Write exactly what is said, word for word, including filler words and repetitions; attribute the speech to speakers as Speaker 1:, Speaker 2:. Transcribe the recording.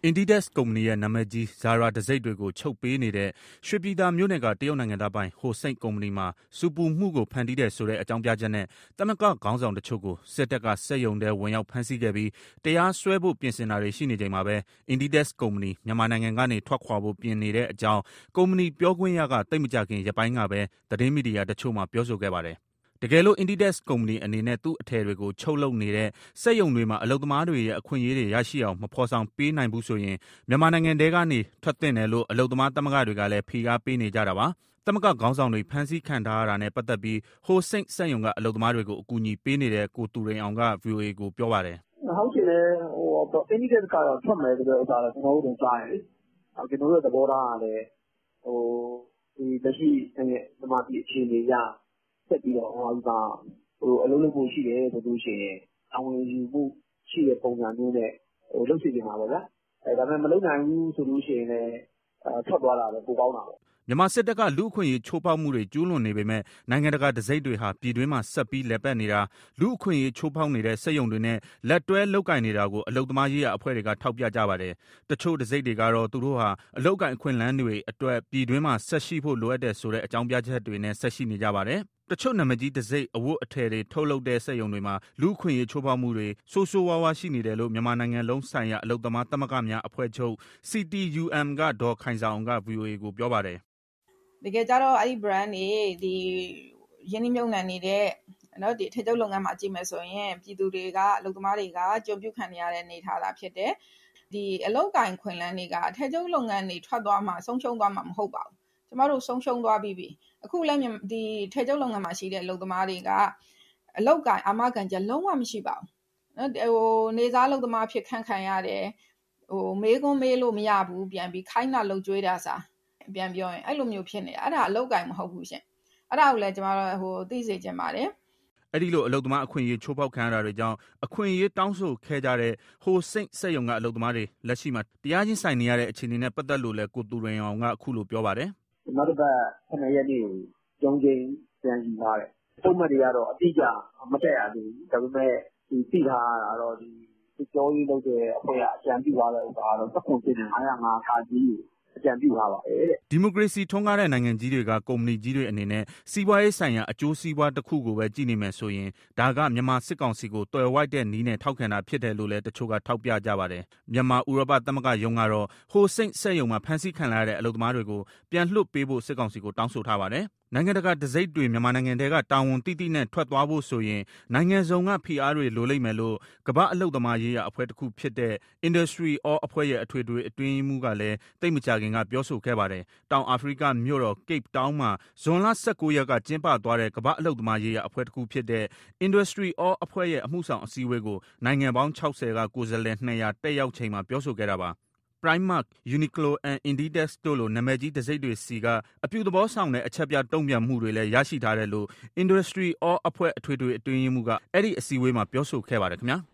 Speaker 1: Inditex ကုမ္ပဏီရဲ့နာမည်ကြီး Zara တံဆိပ်တွေကိုချုပ်ပေးနေတဲ့ရွှေပြည်သာမြို့နယ်ကတရုတ်နိုင်ငံသားပိုင် Hosin ကုမ္ပဏီမှာဆူပူမှုကိုဖန်တီးတယ်ဆိုတဲ့အကြောင်းပြချက်နဲ့သမဂ္ဂခေါင်းဆောင်တချို့ကိုစစ်တပ်ကစက်ရုံထဲဝင်ရောက်ဖမ်းဆီးခဲ့ပြီးတရားစွဲဖို့ပြင်ဆင်တာတွေရှိနေချိန်မှာပဲ Inditex ကုမ္ပဏီမြန်မာနိုင်ငံကနေထွက်ခွာဖို့ပြင်နေတဲ့အကြောင်းကုမ္ပဏီပြောခွင့်ရကသိပ်မကြာခင်ရက်ပိုင်းကပဲသတင်းမီဒီယာတချို့မှာပြောဆိုခဲ့ပါတယ်။တကယ်လို့ Inditex ကုမ္ပဏီအနေနဲ့သူ့အထည်တွေကိုချုပ်လုပ်နေတဲ့စက်ရုံတွေမှာအလုပ်သမားတွေရဲ့အခွင့်အရေးတွေရရှိအောင်မဖော်ဆောင်ပေးနိုင်ဘူးဆိုရင်မြန်မာနိုင်ငံထဲကနေထွက်သင့်တယ်လို့အလုပ်သမားသမဂ္ဂတွေကလည်းဖိအားပေးနေကြတာပါ။သမဂ္ဂခေါင်းဆောင်တွေဖမ်းဆီးခံထားရတာနဲ့ပတ်သက်ပြီး Hosin စက်ရုံကအလုပ်သမားတွေကိုအကူအညီပေးနေတဲ့ကိုသူရိန်အောင်က ဗွီအိုအေကိုပြောပါတယ်
Speaker 2: ။ဟုတ်တယ်လေဟို Inditex ကတော့ထွက်မယ်ဆိုတဲ့ဥစ္စာတော့ကျွန်တော်တို့ကြားရတယ်။ကျွန်တော်တို့သဘောထားကလည်းဟိုဒီလက်ရှိဒီမှာဒီအခြေအနေရဆက်ပြီးတော့ဟိုဥစ္စာဟိုအလုံးလုံးမှုရှိတယ်ဆိုလို့ရှိရင်အဝင်ယူမှုရှိတဲ့ပုံစံမျိုးနဲ့ဟိုလုပ်စီနေတာပါဗျာအဲဒါပေမဲ့မလုပ်နိုင်ဘူးဆိုလို့ရှိရင်လည်းအဲထွက်သွားတာပဲပိုကောင်းတာပေါ့
Speaker 1: မြန်မာစစ်တပ်ကလူအခွင့်အရေးချိုးဖောက်မှုတွေကျူးလွန်နေပေမဲ့နိုင်ငံတကာတစိုက်တွေဟာပြည်တွင်းမှာဆက်ပြီးလက်ပတ်နေတာလူအခွင့်အရေးချိုးဖောက်နေတဲ့စက်ရုံတွေနဲ့လက်တွဲလုပ်ကင်နေတာကိုအလုသမားရေးရအဖွဲ့တွေကထောက်ပြကြပါတယ်။တချို့တစိုက်တွေကတော့သူတို့ဟာအလုကင်အခွင့်အလမ်းတွေအတွက်ပြည်တွင်းမှာဆက်ရှိဖို့လိုအပ်တယ်ဆိုတဲ့အကြောင်းပြချက်တွေနဲ့ဆက်ရှိနေကြပါတယ်။တချို့နာမည်ကြီးတစိုက်အဝတ်အထည်တွေထုတ်လုပ်တဲ့စက်ရုံတွေမှာလူအခွင့်အရေးချိုးဖောက်မှုတွေဆိုးဆိုးဝါးဝါးရှိနေတယ်လို့မြန်မာနိုင်ငံလုံးဆိုင်ရာအလုသမားသမဂ္ဂများအဖွဲ့ချုပ် C T U M ကဒေါ်ခိုင်ဆောင်က ဗွီအိုအေကိုပြောပါတယ်
Speaker 3: တကယ်ကြတော့အဲ့ဒီ brand တွေဒီရင်းနှီးမြှုပ်နှံနေတဲ့နော်ဒီအထည်ချုပ်လုပ်ငန်းမှာကြည့်မယ်ဆိုရင်ပြည်သူတွေကအလုပ်သမားတွေကကြုံပြုခံနေရတဲ့အနေထားတာဖြစ်တယ်ဒီအလုပ်ကိုင်ခွင့်လန်းတွေကအထည်ချုပ်လုပ်ငန်းတွေထွက်သွားမှဆုံးရှုံးသွားမှမဟုတ်ပါဘူးကျမတို့ဆုံးရှုံးသွားပြီးပြီအခုလည်းဒီအထည်ချုပ်လုပ်ငန်းမှာရှိတဲ့အလုပ်သမားတွေကအလုပ်ကိုင်အာမခံချက်လုံးဝမရှိပါဘူးနော်ဟိုနေစားအလုပ်သမားဖြစ်ခန့်ခံရတယ်ဟိုမေးခွန်းမေးလို့မရဘူးပြန်ပြီးခိုင်းတာလုပ်ကြွေးတာစားပြန်ပြောရင်အဲ့လိုမျိုးဖြစ်နေအဲ့ဒါအလောက်ကိုင်မဟုတ်ဘူးရှင်အဲ့ဒါကိုလည်းကျွန်တော်တို့ဟိုသိစေချင်ပါတယ်
Speaker 1: အဲ့ဒီလိုအလုပ်သမားအခွင့်အရေးချိုးဖောက်ခံရတာတွေကြောင့်အခွင့်အရေးတောင်းဆိုခဲ့ကြတဲ့ဟိုစိတ်စက်ရုံကအလုပ်သမားတွေလက်ရှိမှာတရားချင်းဆိုင်နေရတဲ့အခြေအနေနဲ့ပတ်သက်လို့လည်းကိုသူရင်အောင်ကအခုလိုပြောပါတယ်
Speaker 2: နောက်တစ်ပတ်ခဏရက်နေ့ကိုကျုံချင်းပြန်ယူထားတယ်ပုံမှန်တွေကတော့အတိအကျမတက်ရသေးဘူးဒါပေမဲ့ဒီသိထားတာတော့ဒီကြောရေးလုပ်တဲ့အဖွဲ့ကအကြံပြုထားတဲ့ဥစ္စာကတော့သက်ခွန်စစ်နေ၅၀၅ခါကြီးအကြံပြုထားပါတယ်တဲ့
Speaker 1: ဒီမိုကရေစီထွန်းကားတဲ့နိုင်ငံကြီးတွေကကုမ္ပဏီကြီးတွေအနေနဲ့စီးပွားရေးဆိုင်ရာအကျိုးစီးပွားတစ်ခုကိုပဲကြည့်နေမယ်ဆိုရင်ဒါကမြန်မာစစ်ကောင်စီကိုတွယ်ဝိုက်တဲ့နည်းနဲ့ထောက်ခံတာဖြစ်တယ်လို့လည်းတချို့ကထောက်ပြကြပါတယ်မြန်မာဥရောပသမဂ္ဂယုံကတော့ဟိုစိတ်စက်ရုံမှာဖမ်းဆီးခံရတဲ့အလုပ်သမားတွေကိုပြန်လွှတ်ပေးဖို့စစ်ကောင်စီကိုတောင်းဆိုထားပါတယ်နိုင်ငံတကာတစိုက်တွေမြန်မာနိုင်ငံတဲကတာဝန်တိတိနဲ့ထွက်သွားဖို့ဆိုရင်နိုင်ငံစုံကဖိအားတွေလိုလိမ့်မယ်လို့ကမ္ဘာအလုပ်သမားရေးရအဖွဲ့တစ်ခုဖြစ်တဲ့ Industry All အဖွဲ့ရဲ့အထွေထွေအတွင်းမှုကလည်းတိတ်မကြခင်ကပြောဆိုခဲ့ပါတယ်တောင်အာဖရိကမြို့တော် Cape Town မှာဇွန်လ၁၉ရက်ကကျင်းပသွားတဲ့ကမ္ဘာအလုပ်သမားရေးရအဖွဲ့တစ်ခုဖြစ်တဲ့ Industry All အဖွဲ့ရဲ့အမှုဆောင်အစည်းအဝေးကိုနိုင်ငံပေါင်း၆၀ကကိုယ်စားလှယ်၂၀၀တက်ရောက်ချိန်မှာပြောဆိုခဲ့တာပါPrimark, Uniqlo and Inditex တို့လိုနာမည်ကြီးတံဆိပ်တွေစီကအပြုသဘောဆောင်တဲ့အချက်ပြတုံ့ပြန်မှုတွေလည်းရရှိထားတယ်လို့ Industry All အဖွဲ့အထွေထွေအတွင်းရေးမှူးကအဲ့ဒီအစည်းအဝေးမှာပြောဆိုခဲ့ပါတယ်ခင်ဗျာ